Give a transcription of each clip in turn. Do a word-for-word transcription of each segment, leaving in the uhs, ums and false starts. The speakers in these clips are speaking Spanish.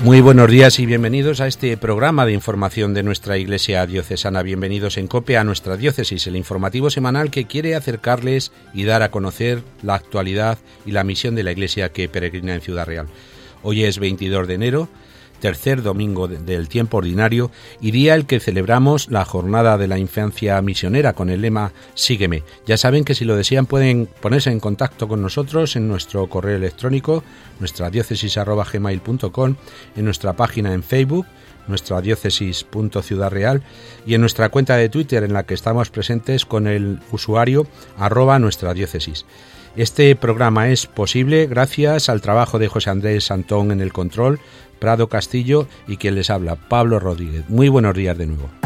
Muy buenos días y bienvenidos a este programa de información de nuestra Iglesia Diocesana. Bienvenidos en COPE a nuestra diócesis, el informativo semanal que quiere acercarles y dar a conocer la actualidad y la misión de la Iglesia que peregrina en Ciudad Real. Hoy es veintidós de enero, tercer domingo del tiempo ordinario y día el que celebramos la jornada de la infancia misionera con el lema Sígueme. Ya saben que si lo desean pueden ponerse en contacto con nosotros en nuestro correo electrónico, nuestra diócesis arroba gmail punto com, en nuestra página en Facebook, nuestra diócesis punto ciudad real, y en nuestra cuenta de Twitter en la que estamos presentes con el usuario arroba nuestra diócesis. Este programa es posible gracias al trabajo de José Andrés Santón en el control, Prado Castillo y quien les habla, Pablo Rodríguez. Muy buenos días de nuevo.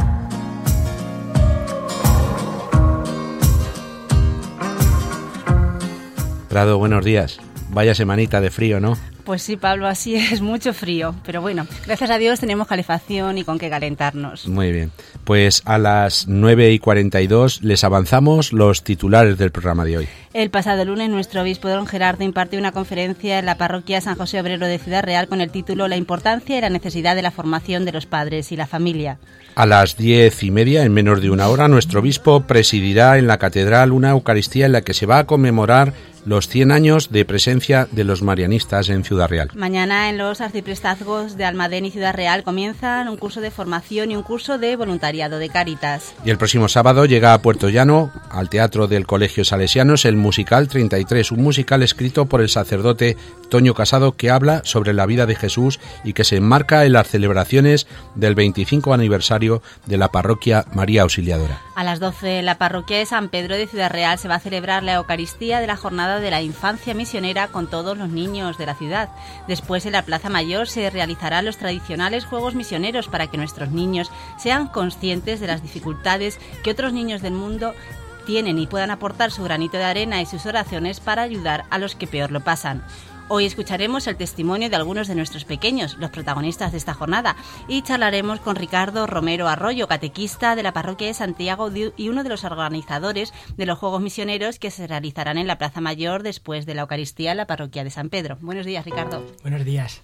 Prado, buenos días. Vaya semanita de frío, ¿no? Pues sí, Pablo, así es, mucho frío. Pero bueno, gracias a Dios tenemos calefacción y con qué calentarnos. Muy bien. Pues a las nueve y cuarenta y dos les avanzamos los titulares del programa de hoy. El pasado lunes nuestro obispo don Gerardo impartió una conferencia en la parroquia San José Obrero de Ciudad Real con el título La importancia y la necesidad de la formación de los padres y la familia. A las diez y media, en menos de una hora, nuestro obispo presidirá en la catedral una Eucaristía en la que se va a conmemorar los cien años de presencia de los marianistas en Ciudad Real. Mañana en los arciprestazgos de Almadén y Ciudad Real comienzan un curso de formación y un curso de voluntariado de Cáritas. Y el próximo sábado llega a Puerto Llano, al Teatro del Colegio Salesianos, el musical treinta y tres, un musical escrito por el sacerdote Toño Casado que habla sobre la vida de Jesús y que se enmarca en las celebraciones del veinticinco aniversario de la parroquia María Auxiliadora. A las doce en la parroquia de San Pedro de Ciudad Real se va a celebrar la Eucaristía de la jornada de la infancia misionera con todos los niños de la ciudad. Después en la Plaza Mayor se realizarán los tradicionales juegos misioneros para que nuestros niños sean conscientes de las dificultades que otros niños del mundo tienen y puedan aportar su granito de arena y sus oraciones para ayudar a los que peor lo pasan. Hoy escucharemos el testimonio de algunos de nuestros pequeños, los protagonistas de esta jornada, y charlaremos con Ricardo Romero Arroyo, catequista de la parroquia de Santiago y uno de los organizadores de los Juegos Misioneros que se realizarán en la Plaza Mayor después de la Eucaristía en la parroquia de San Pedro. Buenos días, Ricardo. Buenos días.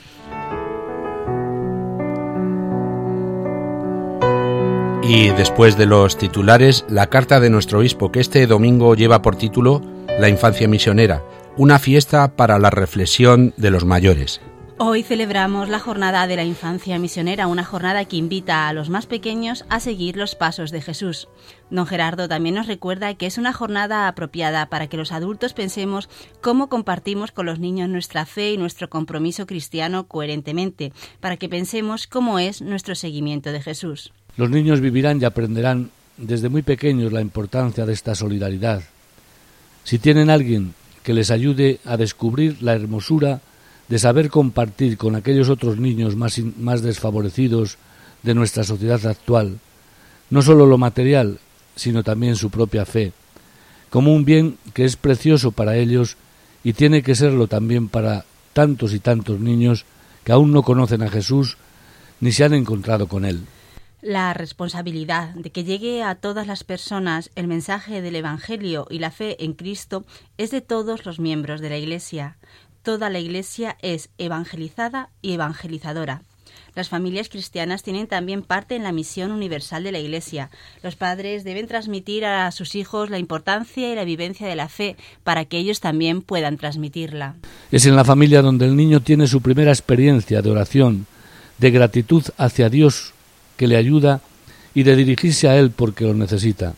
Y después de los titulares, la carta de nuestro obispo, que este domingo lleva por título La infancia misionera, una fiesta para la reflexión de los mayores. Hoy celebramos la jornada de la infancia misionera, una jornada que invita a los más pequeños a seguir los pasos de Jesús. Don Gerardo también nos recuerda que es una jornada apropiada para que los adultos pensemos cómo compartimos con los niños nuestra fe y nuestro compromiso cristiano coherentemente, para que pensemos cómo es nuestro seguimiento de Jesús. Los niños vivirán y aprenderán desde muy pequeños la importancia de esta solidaridad. Si tienen alguien que les ayude a descubrir la hermosura de saber compartir con aquellos otros niños más, in, más desfavorecidos de nuestra sociedad actual, no solo lo material, sino también su propia fe, como un bien que es precioso para ellos y tiene que serlo también para tantos y tantos niños que aún no conocen a Jesús ni se han encontrado con Él. La responsabilidad de que llegue a todas las personas el mensaje del Evangelio y la fe en Cristo es de todos los miembros de la Iglesia. Toda la Iglesia es evangelizada y evangelizadora. Las familias cristianas tienen también parte en la misión universal de la Iglesia. Los padres deben transmitir a sus hijos la importancia y la vivencia de la fe para que ellos también puedan transmitirla. Es en la familia donde el niño tiene su primera experiencia de oración, de gratitud hacia Dios que le ayuda y de dirigirse a Él porque lo necesita.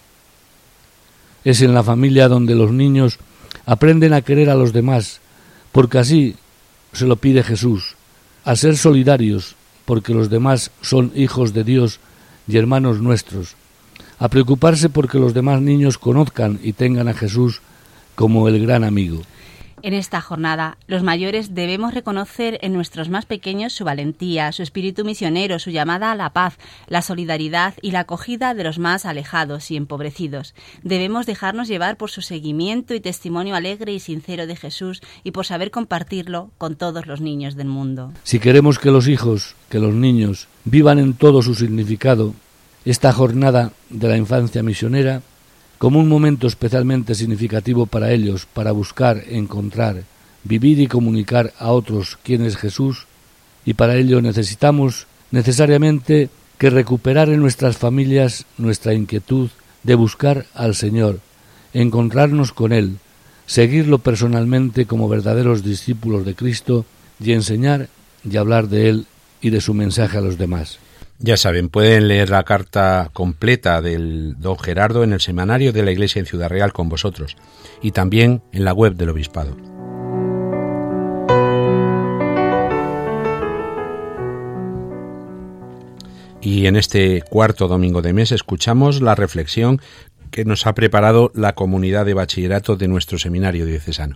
Es en la familia donde los niños aprenden a querer a los demás, porque así se lo pide Jesús, a ser solidarios, porque los demás son hijos de Dios y hermanos nuestros, a preocuparse porque los demás niños conozcan y tengan a Jesús como el gran amigo. En esta jornada, los mayores debemos reconocer en nuestros más pequeños su valentía, su espíritu misionero, su llamada a la paz, la solidaridad y la acogida de los más alejados y empobrecidos. Debemos dejarnos llevar por su seguimiento y testimonio alegre y sincero de Jesús y por saber compartirlo con todos los niños del mundo. Si queremos que los hijos, que los niños, vivan en todo su significado, esta jornada de la infancia misionera como un momento especialmente significativo para ellos, para buscar, encontrar, vivir y comunicar a otros quién es Jesús, y para ello necesitamos necesariamente que recuperar en nuestras familias nuestra inquietud de buscar al Señor, encontrarnos con Él, seguirlo personalmente como verdaderos discípulos de Cristo y enseñar y hablar de Él y de su mensaje a los demás. Ya saben, pueden leer la carta completa del don Gerardo en el semanario de la Iglesia en Ciudad Real con vosotros y también en la web del Obispado. Y en este cuarto domingo de mes escuchamos la reflexión que nos ha preparado la comunidad de bachillerato de nuestro seminario diocesano.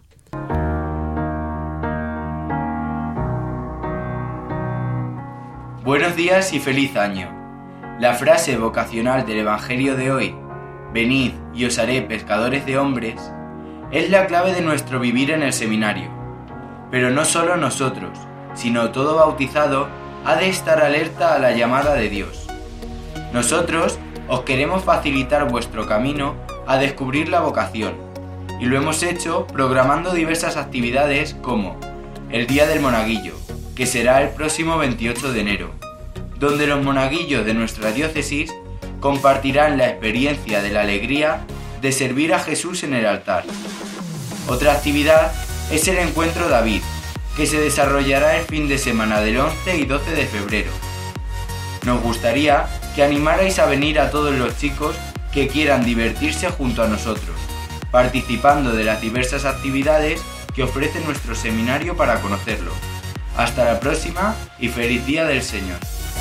Buenos días y feliz año. La frase vocacional del Evangelio de hoy, venid y os haré pescadores de hombres, es la clave de nuestro vivir en el seminario. Pero no solo nosotros, sino todo bautizado ha de estar alerta a la llamada de Dios. Nosotros os queremos facilitar vuestro camino a descubrir la vocación, y lo hemos hecho programando diversas actividades como el Día del Monaguillo, que será el próximo veintiocho de enero, donde los monaguillos de nuestra diócesis compartirán la experiencia de la alegría de servir a Jesús en el altar. Otra actividad es el Encuentro David, que se desarrollará el fin de semana del once y doce de febrero. Nos gustaría que animarais a venir a todos los chicos que quieran divertirse junto a nosotros, participando de las diversas actividades que ofrece nuestro seminario para conocerlo. Hasta la próxima y feliz Día del Señor.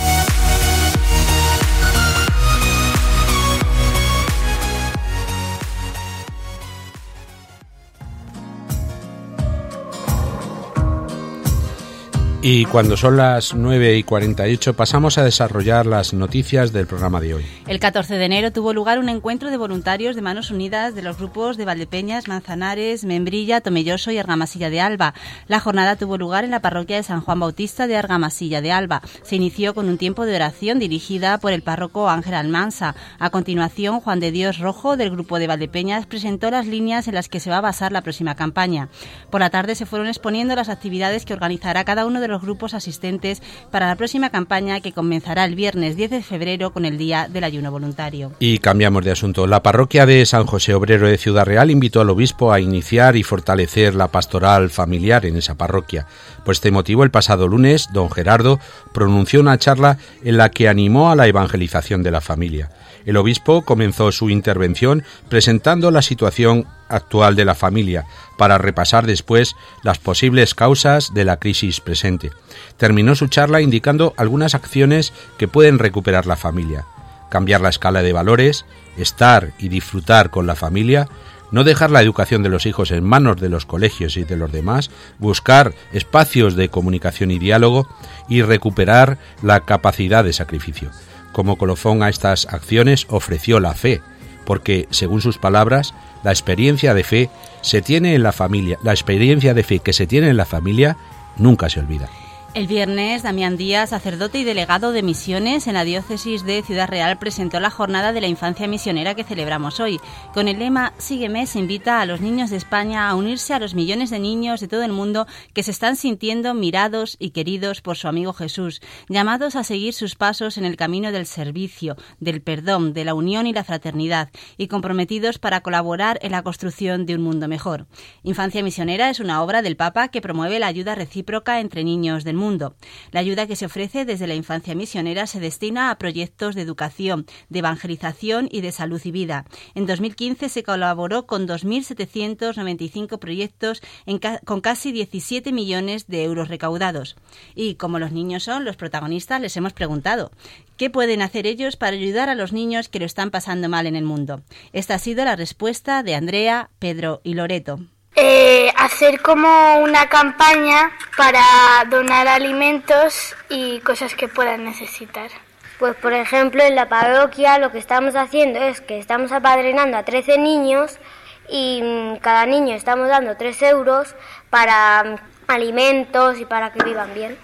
Y cuando son las nueve y cuarenta y ocho pasamos a desarrollar las noticias del programa de hoy. El catorce de enero tuvo lugar un encuentro de voluntarios de Manos Unidas de los grupos de Valdepeñas, Manzanares, Membrilla, Tomelloso y Argamasilla de Alba. La jornada tuvo lugar en la parroquia de San Juan Bautista de Argamasilla de Alba. Se inició con un tiempo de oración dirigida por el párroco Ángel Almansa. A continuación, Juan de Dios Rojo, del grupo de Valdepeñas, presentó las líneas en las que se va a basar la próxima campaña. Por la tarde se fueron exponiendo las actividades que organizará cada uno de los grupos asistentes para la próxima campaña que comenzará el viernes diez de febrero con el Día del Ayuno Voluntario. Y cambiamos de asunto. La parroquia de San José Obrero de Ciudad Real invitó al obispo a iniciar y fortalecer la pastoral familiar en esa parroquia. Por este motivo, el pasado lunes, don Gerardo pronunció una charla en la que animó a la evangelización de la familia. El obispo comenzó su intervención presentando la situación actual de la familia, para repasar después las posibles causas de la crisis presente. Terminó su charla indicando algunas acciones que pueden recuperar la familia: cambiar la escala de valores, estar y disfrutar con la familia, no dejar la educación de los hijos en manos de los colegios y de los demás, buscar espacios de comunicación y diálogo y recuperar la capacidad de sacrificio. Como colofón a estas acciones ofreció la fe, porque, según sus palabras, la experiencia de fe se tiene en la familia, la experiencia de fe que se tiene en la familia nunca se olvida. El viernes, Damián Díaz, sacerdote y delegado de misiones en la diócesis de Ciudad Real, presentó la jornada de la infancia misionera que celebramos hoy. Con el lema Sígueme, se invita a los niños de España a unirse a los millones de niños de todo el mundo que se están sintiendo mirados y queridos por su amigo Jesús, llamados a seguir sus pasos en el camino del servicio, del perdón, de la unión y la fraternidad, y comprometidos para colaborar en la construcción de un mundo mejor. Infancia misionera es una obra del Papa que promueve la ayuda recíproca entre niños del mundo. mundo. La ayuda que se ofrece desde la infancia misionera se destina a proyectos de educación, de evangelización y de salud y vida. En dos mil quince se colaboró con dos mil setecientos noventa y cinco proyectos en ca- con casi diecisiete millones de euros recaudados. Y como los niños son los protagonistas, les hemos preguntado ¿qué pueden hacer ellos para ayudar a los niños que lo están pasando mal en el mundo? Esta ha sido la respuesta de Andrea, Pedro y Loreto. Eh, hacer como una campaña para donar alimentos y cosas que puedan necesitar. Pues por ejemplo en la parroquia lo que estamos haciendo es que estamos apadrinando a trece niños y cada niño estamos dando tres euros para alimentos y para que vivan bien.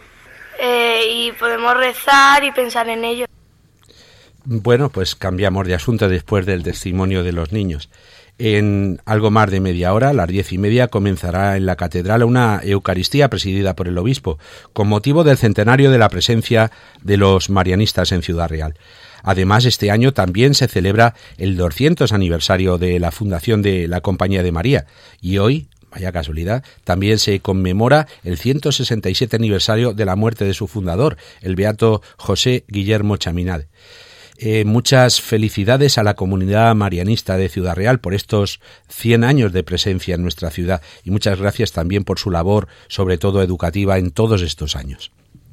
Eh, y podemos rezar y pensar en ello. Bueno, pues cambiamos de asunto después del testimonio de los niños. En algo más de media hora, a las diez y media, comenzará en la catedral una Eucaristía presidida por el obispo, con motivo del centenario de la presencia de los marianistas en Ciudad Real. Además, este año también se celebra el doscientos aniversario de la fundación de la Compañía de María, y hoy, vaya casualidad, también se conmemora el ciento sesenta y siete aniversario de la muerte de su fundador, el beato José Guillermo Chaminade. Eh, muchas felicidades a la comunidad marianista de Ciudad Real por estos cien años de presencia en nuestra ciudad, y muchas gracias también por su labor, sobre todo educativa, en todos estos años.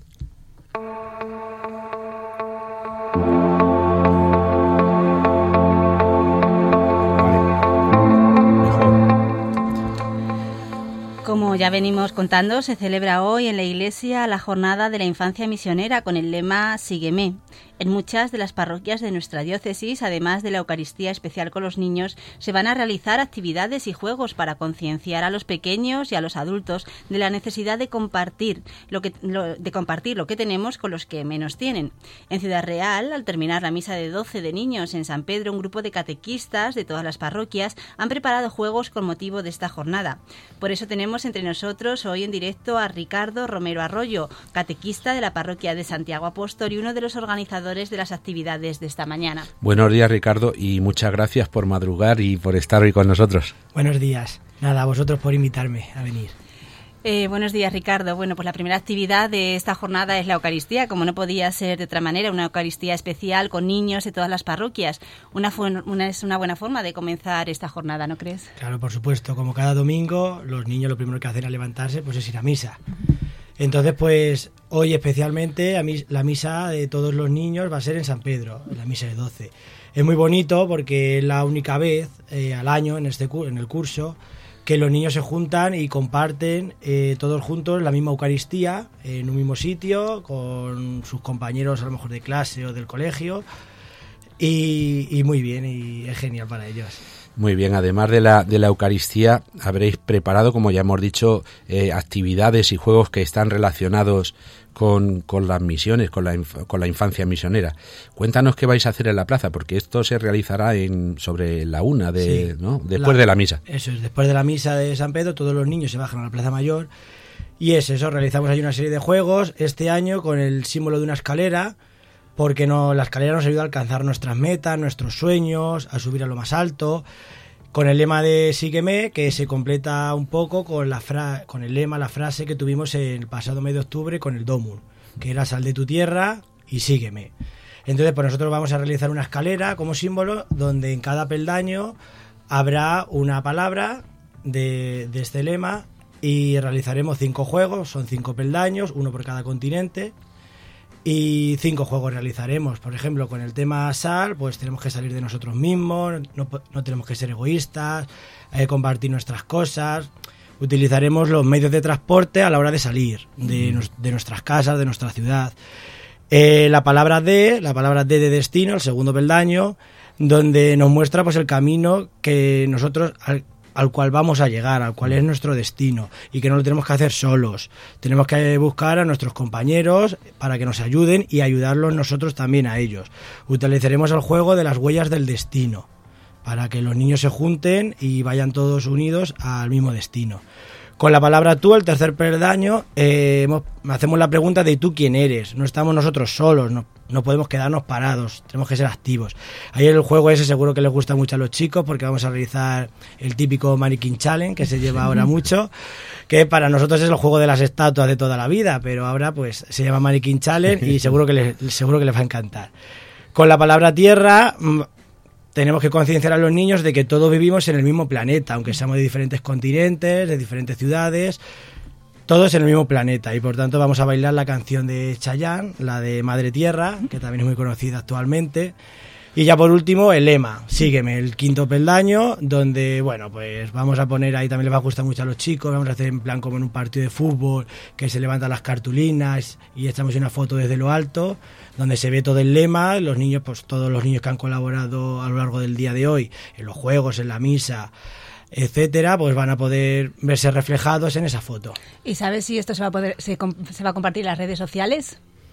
Como ya venimos contando, se celebra hoy en la Iglesia la Jornada de la Infancia Misionera con el lema Sígueme. En muchas de las parroquias de nuestra diócesis, además de la Eucaristía especial con los niños, se van a realizar actividades y juegos para concienciar a los pequeños y a los adultos de la necesidad de compartir lo que, lo, de compartir lo que tenemos con los que menos tienen. En Ciudad Real, al terminar la misa de doce de niños en San Pedro, un grupo de catequistas de todas las parroquias han preparado juegos con motivo de esta jornada. Por eso tenemos entre nosotros hoy en directo a Ricardo Romero Arroyo, catequista de la parroquia de Santiago Apóstol y uno de los organizadores de las actividades de esta mañana. Buenos días, Ricardo, y muchas gracias por madrugar y por estar hoy con nosotros. Buenos días. Nada, a vosotros por invitarme a venir. Eh, buenos días, Ricardo. Bueno, pues la primera actividad de esta jornada es la Eucaristía, como no podía ser de otra manera, una Eucaristía especial con niños de todas las parroquias. Una, una es una buena forma de comenzar esta jornada, ¿no crees? Claro, por supuesto. Como cada domingo, los niños lo primero que hacen al levantarse pues es ir a misa. Entonces, pues hoy especialmente a mí, la misa de todos los niños va a ser en San Pedro, la misa de doce. Es muy bonito porque es la única vez eh, al año en, este, en el curso que los niños se juntan y comparten eh, todos juntos la misma Eucaristía en un mismo sitio con sus compañeros a lo mejor de clase o del colegio y, y muy bien, y es genial para ellos. Muy bien, además de la, de la Eucaristía, habréis preparado, como ya hemos dicho, eh, actividades y juegos que están relacionados con, con las misiones, con la, inf- con la infancia misionera. Cuéntanos qué vais a hacer en la plaza, porque esto se realizará en sobre la una, de, sí, ¿no? después la, de la misa. Eso es, después de la misa de San Pedro, todos los niños se bajan a la Plaza Mayor y es eso, realizamos ahí una serie de juegos, este año con el símbolo de una escalera, porque no, la escalera nos ayuda a alcanzar nuestras metas, nuestros sueños, a subir a lo más alto, con el lema de Sígueme, que se completa un poco con la fra- con el lema, la frase que tuvimos el pasado mes de octubre con el Domun, que era sal de tu tierra y sígueme. Entonces, pues nosotros vamos a realizar una escalera como símbolo, donde en cada peldaño habrá una palabra de, de este lema, y realizaremos cinco juegos, son cinco peldaños, uno por cada continente. Y cinco juegos realizaremos. Por ejemplo, con el tema sal, pues tenemos que salir de nosotros mismos, no, no tenemos que ser egoístas, eh, compartir nuestras cosas. Utilizaremos los medios de transporte a la hora de salir de, mm. nos, de nuestras casas, de nuestra ciudad. Eh, la palabra D, la palabra D de destino, el segundo peldaño, donde nos muestra pues el camino que nosotros... Al, al cual vamos a llegar, al cual es nuestro destino, y que no lo tenemos que hacer solos. Tenemos que buscar a nuestros compañeros para que nos ayuden y ayudarlos nosotros también a ellos. Utilizaremos el juego de las huellas del destino, para que los niños se junten y vayan todos unidos al mismo destino. Con la palabra tú, el tercer peldaño, eh, hemos, hacemos la pregunta de tú quién eres. No estamos nosotros solos, no, no podemos quedarnos parados, tenemos que ser activos. Ahí el juego ese seguro que les gusta mucho a los chicos, porque vamos a realizar el típico Mannequin Challenge, que se lleva ahora mucho, que para nosotros es el juego de las estatuas de toda la vida, pero ahora pues se llama Mannequin Challenge y seguro que les, seguro que les va a encantar. Con la palabra tierra... tenemos que concienciar a los niños de que todos vivimos en el mismo planeta, aunque seamos de diferentes continentes, de diferentes ciudades, todos en el mismo planeta, y por tanto vamos a bailar la canción de Chayanne, la de Madre Tierra, que también es muy conocida actualmente. Y ya por último, el lema, sígueme, el quinto peldaño, donde, bueno, pues vamos a poner ahí, también les va a gustar mucho a los chicos, vamos a hacer en plan como en un partido de fútbol, que se levantan las cartulinas y echamos una foto desde lo alto, donde se ve todo el lema, los niños, pues todos los niños que han colaborado a lo largo del día de hoy, en los juegos, en la misa, etcétera, pues van a poder verse reflejados en esa foto. ¿Y sabes si esto se va a poder se, se va a compartir en las redes sociales?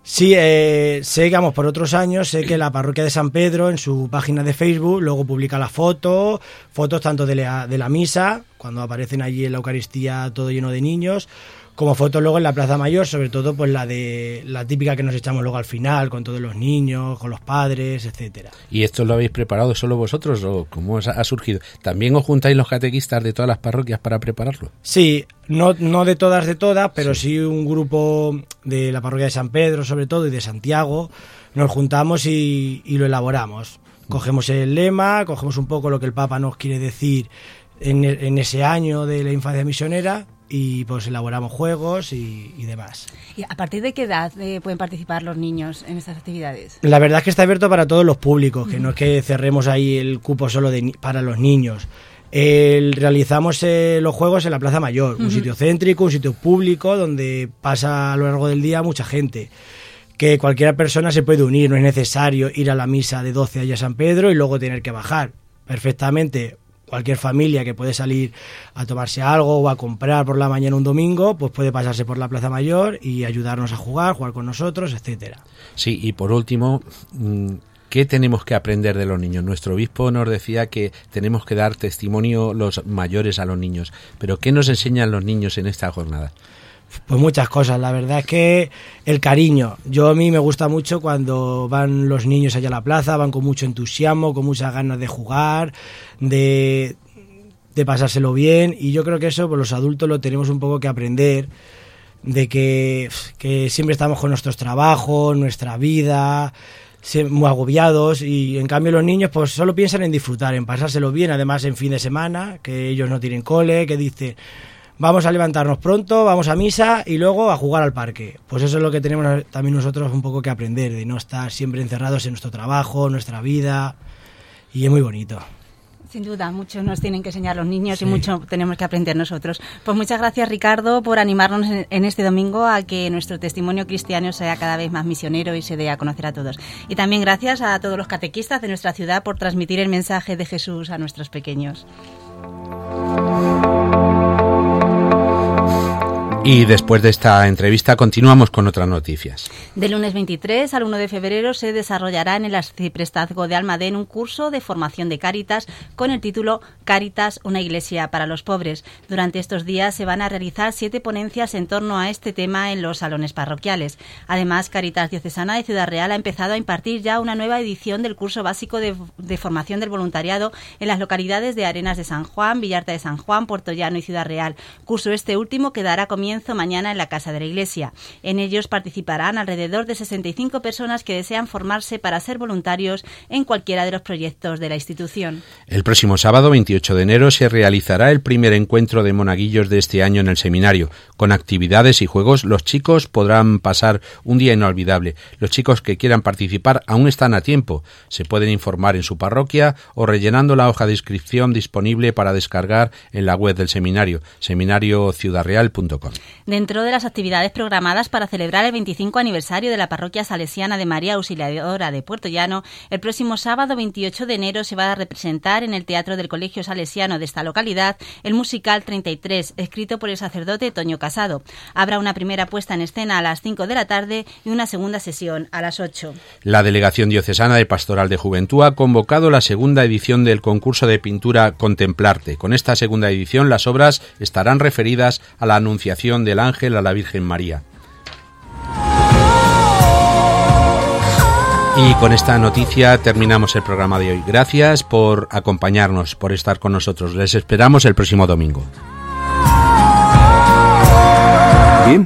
Sí, eh, sé, digamos, por otros años, sé que la parroquia de San Pedro en su página de Facebook luego publica las fotos, fotos tanto de la, de la misa, cuando aparecen allí en la Eucaristía todo lleno de niños, como fotos luego en la Plaza Mayor, sobre todo pues la de la típica que nos echamos luego al final, con todos los niños, con los padres, etcétera. ¿Y esto lo habéis preparado solo vosotros o cómo os ha surgido? ¿También os juntáis los catequistas de todas las parroquias para prepararlo? Sí, no, no de todas de todas, pero sí. sí un grupo de la parroquia de San Pedro sobre todo y de Santiago, nos juntamos y, y lo elaboramos. Cogemos el lema, cogemos un poco lo que el Papa nos quiere decir en, en ese año de la infancia misionera, y pues elaboramos juegos y, y demás. ¿Y a partir de qué edad eh, pueden participar los niños en estas actividades? La verdad es que está abierto para todos los públicos, que no es que cerremos ahí el cupo solo de, para los niños. El, realizamos eh, los juegos en la Plaza Mayor, uh-huh. un sitio céntrico, un sitio público donde pasa a lo largo del día mucha gente. Que cualquier persona se puede unir, no es necesario ir a la misa de doce allá a San Pedro y luego tener que bajar. Perfectamente, cualquier familia que puede salir a tomarse algo o a comprar por la mañana un domingo, pues puede pasarse por la Plaza Mayor y ayudarnos a jugar, jugar con nosotros, etcétera. Sí, y por último, ¿qué tenemos que aprender de los niños? Nuestro obispo nos decía que tenemos que dar testimonio los mayores a los niños, pero ¿qué nos enseñan los niños en esta jornada? Pues muchas cosas, la verdad es que el cariño. Yo a mí me gusta mucho cuando van los niños allá a la plaza, van con mucho entusiasmo, con muchas ganas de jugar, de, de pasárselo bien, y yo creo que eso pues los adultos lo tenemos un poco que aprender, de que, que siempre estamos con nuestros trabajos, nuestra vida, muy agobiados, y en cambio los niños pues solo piensan en disfrutar, en pasárselo bien, además en fin de semana, que ellos no tienen cole, que dicen... Vamos a levantarnos pronto, vamos a misa y luego a jugar al parque. Pues eso es lo que tenemos también nosotros un poco que aprender, de no estar siempre encerrados en nuestro trabajo, nuestra vida, y es muy bonito. Sin duda, mucho nos tienen que enseñar los niños sí. y mucho tenemos que aprender nosotros. Pues muchas gracias, Ricardo, por animarnos en este domingo a que nuestro testimonio cristiano sea cada vez más misionero y se dé a conocer a todos. Y también gracias a todos los catequistas de nuestra ciudad por transmitir el mensaje de Jesús a nuestros pequeños. Y después de esta entrevista continuamos con otras noticias. Del lunes veintitrés al uno de febrero se desarrollará en el Arciprestazgo de Almadén un curso de formación de Cáritas con el título Cáritas, una iglesia para los pobres. Durante estos días se van a realizar siete ponencias en torno a este tema en los salones parroquiales. Además, Cáritas Diocesana de Ciudad Real ha empezado a impartir ya una nueva edición del curso básico de, de formación del voluntariado en las localidades de Arenas de San Juan, Villarta de San Juan, Puerto Llano y Ciudad Real. Curso este último que dará comienzo mañana en la Casa de la Iglesia. En ellos participarán alrededor de sesenta y cinco personas que desean formarse para ser voluntarios en cualquiera de los proyectos de la institución. El próximo sábado, veintiocho de enero, se realizará el primer encuentro de monaguillos de este año en el seminario. Con actividades y juegos, los chicos podrán pasar un día inolvidable. Los chicos que quieran participar aún están a tiempo. Se pueden informar en su parroquia o rellenando la hoja de inscripción disponible para descargar en la web del seminario, seminario ciudad real punto com. Dentro de las actividades programadas para celebrar el veinticinco aniversario de la parroquia salesiana de María Auxiliadora de Puerto Llano, el próximo sábado veintiocho de enero se va a representar en el Teatro del Colegio Salesiano de esta localidad el musical treinta y tres, escrito por el sacerdote Toño Casado. Habrá una primera puesta en escena a las cinco de la tarde y una segunda sesión a las ocho. La Delegación Diocesana de Pastoral de Juventud ha convocado la segunda edición del concurso de pintura Contemplarte. Con esta segunda edición las obras estarán referidas a la Anunciación del ángel a la Virgen María. Y con esta noticia terminamos el programa de hoy. Gracias por acompañarnos, por estar con nosotros. Les esperamos el próximo domingo.